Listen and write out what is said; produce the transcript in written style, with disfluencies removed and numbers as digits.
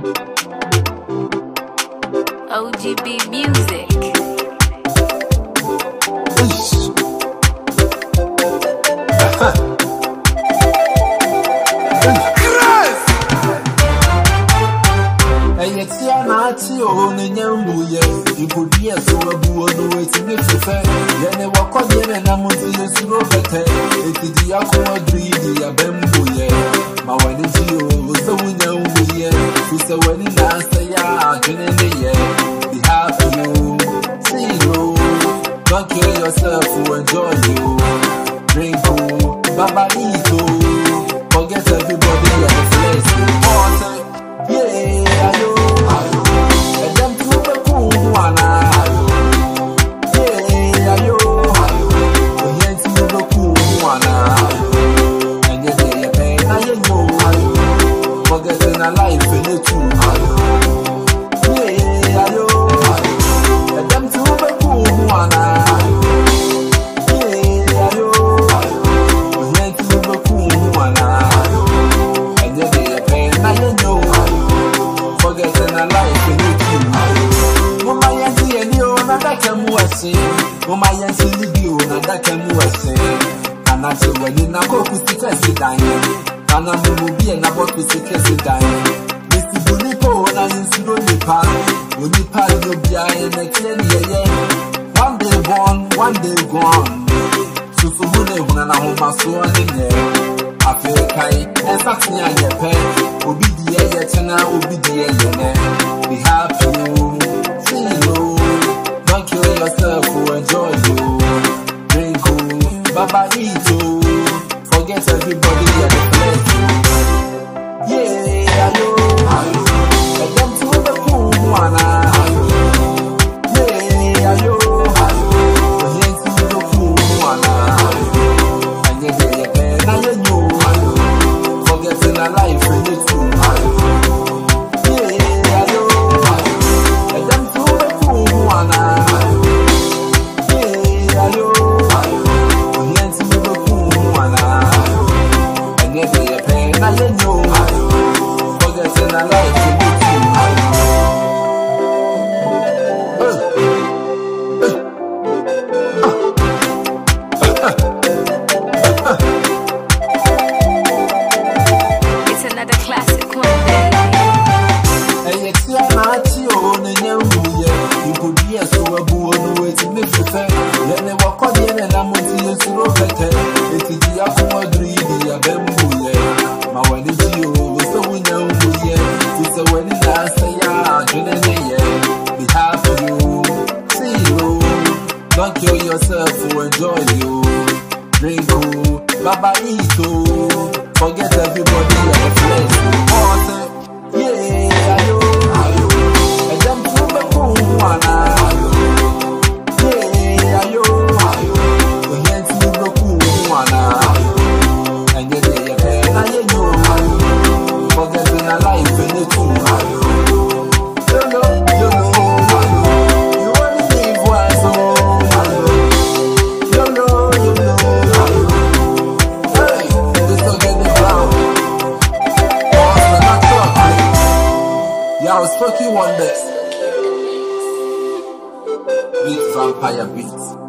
OGB Music. Nati o ne nyambuye ikodi eso abuo no etime fefe yene wakodye na muti esuro bete etidi yakwa greedy abembuye ma wani ji o so nyambuye so wani na say ya jene ye be happy you see you don't kill yourself to enjoy you drink oh babalito forget everybody and the flesh yeah ayo forgetting a life in it too. Yeah, ayo. Let them to be cool, wana. Yeah, ayo. Let them to be cool, wana. And yet they pay, now you know. Forgetting a life in it too. Mama yansi and you, nada can wasi. Mama yansi libiu, nada can wasi. And I say when you na go to see dying. Ana mubi na botu sekese dai Mr. Bulipo na insuro nipa Onipa no bia na kire ni yeye one day born one day gone Susu hune huna na homa so ani ne Afrikai exact ni ayepe obi di yeye tena obi di yeye ne be happy see you don't kill yourself to enjoy you drink baba eat forget everybody at the place. Yeah, ayo, ayo. Let them to the cool one. Yeah, ayo, ayo. Let them to the cool one. And yeah, now you know, forgetting a life in the too. Yeah, ayo, ayo. Let them to the cool one. Yeah, ayo, ayo. Let them to the cool one. Now you know, forgetting a life in the It's another classic one, baby. Hey, it's your Nati on and you could be a so abu no it's Mr. Then they walk on the end and I'm with you to look at it. It's the Aqua greedy, a bamboo. Ma when it's you, so we know it's a wedding last year, be happy you, see you, don't kill yourself to enjoy you, drink you, baba eat you, forget everybody at the place. Yeah, ayo, ayo, and them to the cool one. Yeah, ayo, ayo, we get to the cool one. And yeah, now you know, forgetting a life in the too. You know, you only live once, you know. Hey, this will get the ground. Yeah, I was fucking one day. Beat vampire beats.